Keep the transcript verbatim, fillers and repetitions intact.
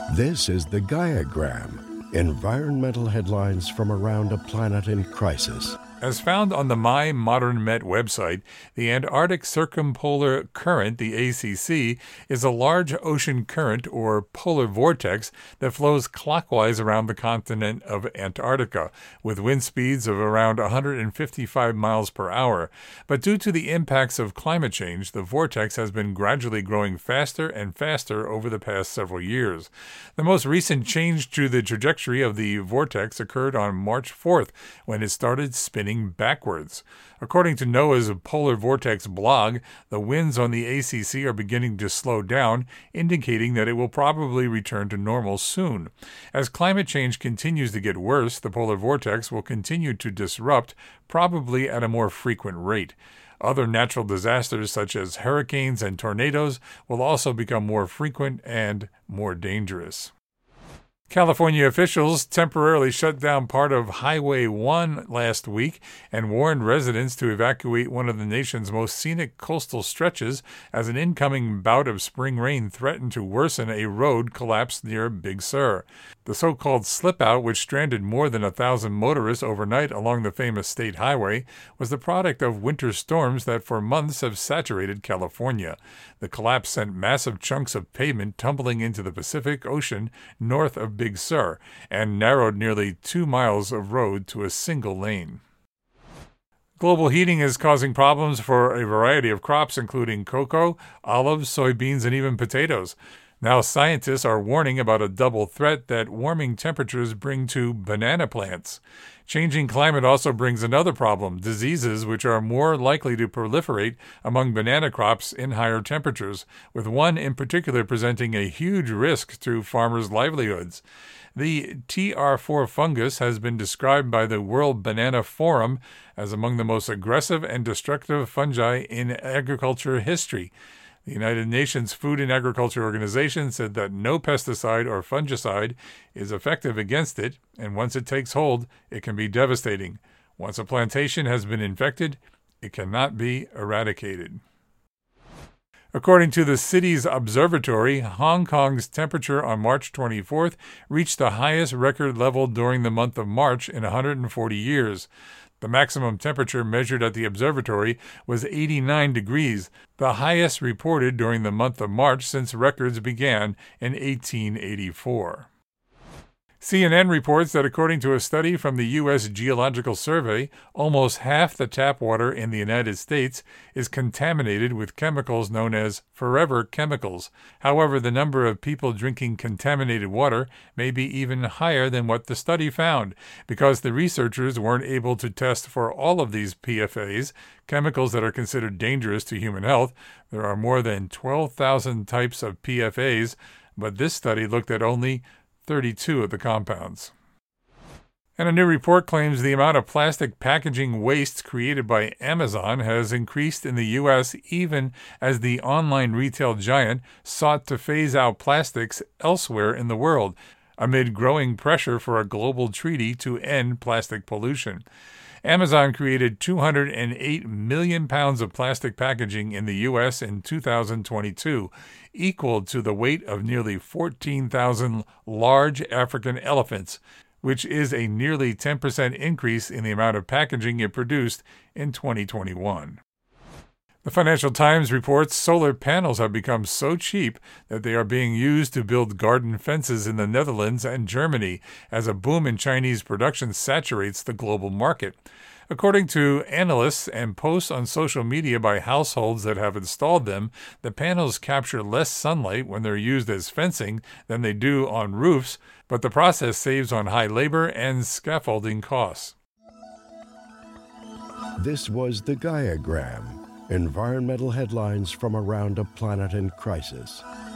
This is the Gaiagram, environmental headlines from around a planet in crisis. As found on the My Modern Met website, the Antarctic Circumpolar Current, the A C C, is a large ocean current or polar vortex that flows clockwise around the continent of Antarctica, with wind speeds of around one hundred fifty-five miles per hour. But due to the impacts of climate change, the vortex has been gradually growing faster and faster over the past several years. The most recent change to the trajectory of the vortex occurred on March fourth, when it started spinning backwards. According to NOAA's Polar Vortex blog, the winds on the A C C are beginning to slow down, indicating that it will probably return to normal soon. As climate change continues to get worse, the polar vortex will continue to disrupt, probably at a more frequent rate. Other natural disasters such as hurricanes and tornadoes will also become more frequent and more dangerous. California officials temporarily shut down part of Highway one last week and warned residents to evacuate one of the nation's most scenic coastal stretches as an incoming bout of spring rain threatened to worsen a road collapse near Big Sur. The so-called slip-out, which stranded more than a thousand motorists overnight along the famous state highway, was the product of winter storms that for months have saturated California. The collapse sent massive chunks of pavement tumbling into the Pacific Ocean north of Big Sur and narrowed nearly two miles of road to a single lane. Global heating is causing problems for a variety of crops, including cocoa, olives, soybeans, and even potatoes. Now scientists are warning about a double threat that warming temperatures bring to banana plants. Changing climate also brings another problem, diseases which are more likely to proliferate among banana crops in higher temperatures, with one in particular presenting a huge risk to farmers' livelihoods. The T R four fungus has been described by the World Banana Forum as among the most aggressive and destructive fungi in agriculture history. The United Nations Food and Agriculture Organization said that no pesticide or fungicide is effective against it, and once it takes hold, it can be devastating. Once a plantation has been infected, it cannot be eradicated. According to the city's observatory, Hong Kong's temperature on March twenty-fourth reached the highest record level during the month of March in one hundred forty years. The maximum temperature measured at the observatory was eighty-nine degrees, the highest reported during the month of March since records began in eighteen eighty-four. C N N reports that according to a study from the U S Geological Survey, almost half the tap water in the United States is contaminated with chemicals known as forever chemicals. However, the number of people drinking contaminated water may be even higher than what the study found, because the researchers weren't able to test for all of these P F As, chemicals that are considered dangerous to human health. There are more than twelve thousand types of P F As, but this study looked at only thirty-two of the compounds. And a new report claims the amount of plastic packaging waste created by Amazon has increased in the U S even as the online retail giant sought to phase out plastics elsewhere in the world, amid growing pressure for a global treaty to end plastic pollution. Amazon created two hundred eight million pounds of plastic packaging in the U S in two thousand twenty-two, equal to the weight of nearly fourteen thousand large African elephants, which is a nearly ten percent increase in the amount of packaging it produced in twenty twenty-one. The Financial Times reports solar panels have become so cheap that they are being used to build garden fences in the Netherlands and Germany as a boom in Chinese production saturates the global market. According to analysts and posts on social media by households that have installed them, the panels capture less sunlight when they're used as fencing than they do on roofs, but the process saves on high labor and scaffolding costs. This was the Gaiagram, environmental headlines from around a planet in crisis.